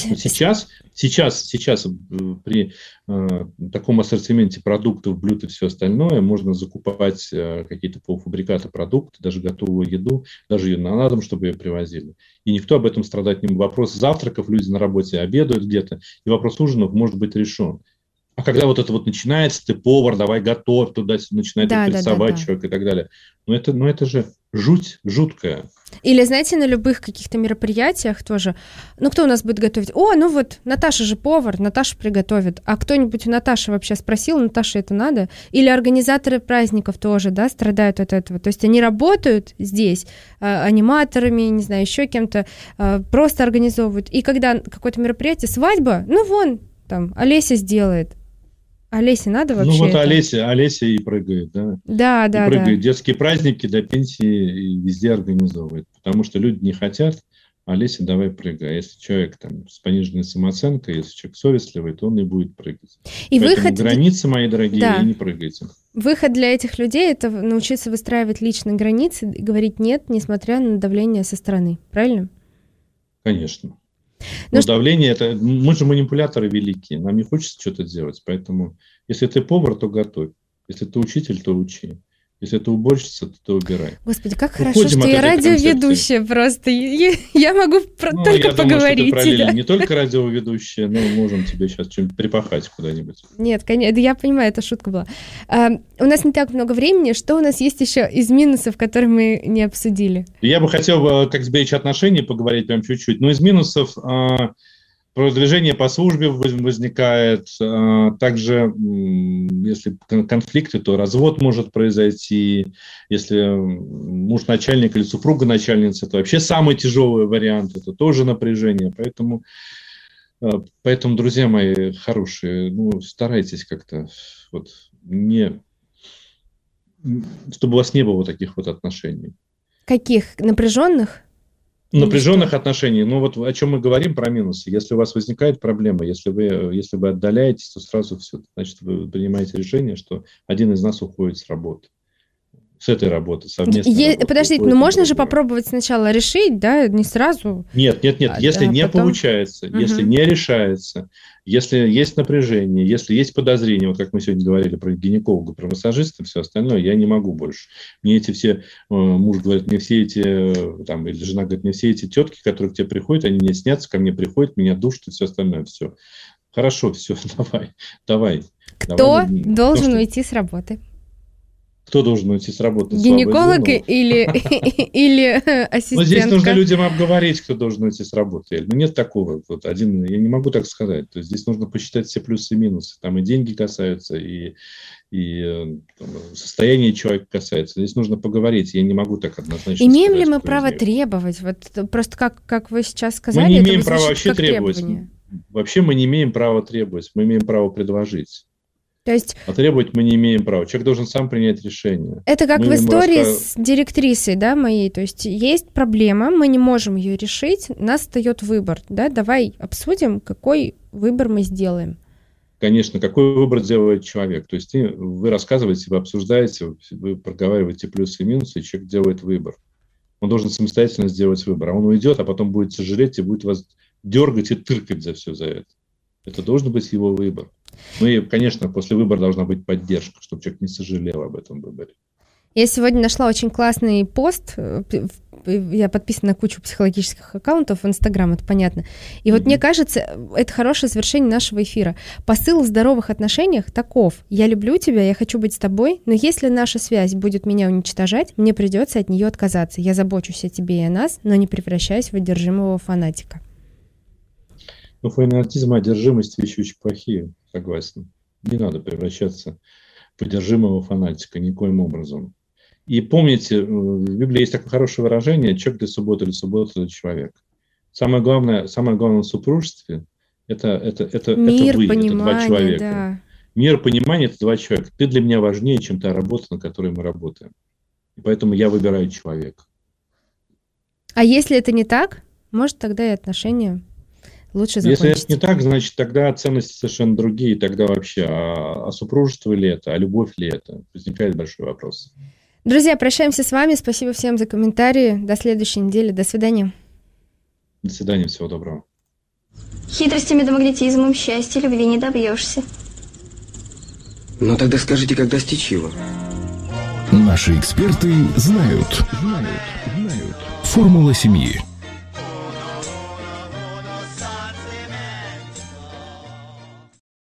сейчас при таком ассортименте продуктов, блюд и все остальное можно закупать какие-то полуфабрикаты, продукты, даже готовую еду, даже ее на дом, чтобы ее привозили. И никто об этом страдать не будет. Вопрос завтраков, люди на работе обедают где-то, и вопрос ужинов может быть решен. А когда вот это вот начинается, ты повар, давай готовь, туда-сюда начинает прессовать человек и так далее. Это же жуть жуткая. Или, знаете, на любых каких-то мероприятиях тоже, кто у нас будет готовить? Наташа же повар, Наташа приготовит. А кто-нибудь у Наташи вообще спросил, Наташе это надо? Или организаторы праздников тоже, да, страдают от этого. То есть они работают здесь аниматорами, не знаю, еще кем-то, просто организовывают. И когда какое-то мероприятие, свадьба, там, Олеся сделает. Олесе надо вообще это? Олеся и прыгает, да? Да. Прыгает. Детские праздники до пенсии и везде организовывает. Потому что люди не хотят, Олеся, давай прыгай. А если человек там с пониженной самооценкой, если человек совестливый, то он и будет прыгать. И поэтому границы, мои дорогие, и не прыгайте. Выход для этих людей – это научиться выстраивать личные границы и говорить «нет», несмотря на давление со стороны. Правильно? Конечно. Давление это. Мы же манипуляторы великие, нам не хочется что-то делать. Поэтому, если ты повар, то готовь. Если ты учитель, то учи. Если ты уборщица, то ты убирай. Господи, как хорошо, что я радиоведущая просто. Я могу только поговорить. Думаю, что ты не только радиоведущая, но можем тебе сейчас что-нибудь припахать куда-нибудь. Нет, конечно, я понимаю, это шутка была. У нас не так много времени. Что у нас есть еще из минусов, которые мы не обсудили? Я бы хотел, как сберечь отношения, поговорить прям чуть-чуть. Но из минусов... Продвижение по службе возникает, также если конфликты, то развод может произойти, если муж начальник или супруга начальница, это вообще самый тяжелый вариант, это тоже напряжение, поэтому, друзья мои хорошие, старайтесь как-то, чтобы у вас не было таких вот отношений. Каких? Напряженных? Напряженных отношений. О чем мы говорим про минусы. Если у вас возникает проблема, если вы отдаляетесь, то сразу все. Значит, вы принимаете решение, что один из нас уходит с работы. С этой работы, совместно. Подождите, можно же попробовать сначала решить, да, не сразу? Нет. Если не получается, если не решается, если есть напряжение, если есть подозрения, как мы сегодня говорили про гинеколога, про массажиста, все остальное, я не могу больше. Мне эти все, муж говорит, мне все эти, или жена говорит, мне все эти тетки, которые к тебе приходят, они мне снятся, ко мне приходят, меня душат и все остальное, все. Хорошо, все, давай. Кто должен уйти с работы? Кто должен уйти с работы? Гинеколог или ассистентка? Здесь нужно людям обговорить, кто должен уйти с работы. Нет такого. Я не могу так сказать. То есть здесь нужно посчитать все плюсы и минусы. Там и деньги касаются, и состояние человека касается. Здесь нужно поговорить. Я не могу так однозначно Имеем сказать, ли мы право требовать? Просто как вы сейчас сказали, мы не имеем права вообще требовать. Вообще мы не имеем права требовать. Мы имеем право предложить. То есть, а требовать мы не имеем права. Человек должен сам принять решение. Это как в истории с директрисой, да, моей. То есть есть проблема, мы не можем ее решить, у нас встает выбор. Да? Давай обсудим, какой выбор мы сделаем. Конечно, какой выбор делает человек. То есть вы рассказываете, вы обсуждаете, вы проговариваете плюсы и минусы, и человек делает выбор. Он должен самостоятельно сделать выбор. А он уйдет, а потом будет сожалеть и будет вас дергать и тыркать за все за это. Это должен быть его выбор. Ну и, конечно, после выбора должна быть поддержка, чтобы человек не сожалел об этом выборе. Я сегодня нашла очень классный пост. Я подписана на кучу психологических аккаунтов в Инстаграм, это понятно. И вот мне кажется, это хорошее завершение нашего эфира. Посыл в здоровых отношениях таков. Я люблю тебя, я хочу быть с тобой, но если наша связь будет меня уничтожать, мне придется от нее отказаться. Я забочусь о тебе и о нас, но не превращаюсь в одержимого фанатика. Фанатизм и одержимость – вещи очень плохие. согласен. Не надо превращаться в одержимого фанатика никоим образом. И помните, в Библии есть такое хорошее выражение: человек для субботы или суббота для человека. Самое главное в супружестве – это Мир, вы, понимание, это два человека. да. Мир, понимание – это два человека. Ты для меня важнее, чем та работа, на которой мы работаем. И поэтому я выбираю человека. А если это не так, может, тогда и отношения лучше закончить. Если это не так, значит, тогда ценности совершенно другие. Тогда вообще, а супружество ли это, а любовь ли это? Возникает большой вопрос. Друзья, прощаемся с вами. Спасибо всем за комментарии. До следующей недели. До свидания. До свидания, всего доброго. Хитростями да магнетизмом счастья любви не добьешься. Ну тогда скажите, как достичь его? Наши эксперты знают. Формула семьи.